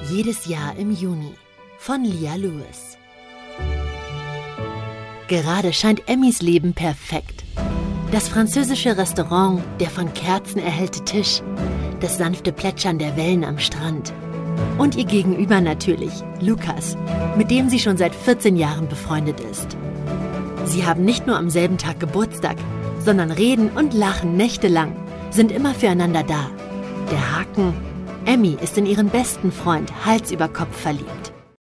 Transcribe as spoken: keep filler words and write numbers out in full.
Jedes Jahr im Juni von Leah Lewis. Gerade scheint Emmys Leben perfekt. Das französische Restaurant, der von Kerzen erhellte Tisch, das sanfte Plätschern der Wellen am Strand. Und ihr Gegenüber natürlich, Lukas, mit dem sie schon seit vierzehn Jahren befreundet ist. Sie haben nicht nur am selben Tag Geburtstag, sondern reden und lachen nächtelang, sind immer füreinander da. Der Haken: Emmy ist in ihren besten Freund Hals über Kopf verliebt.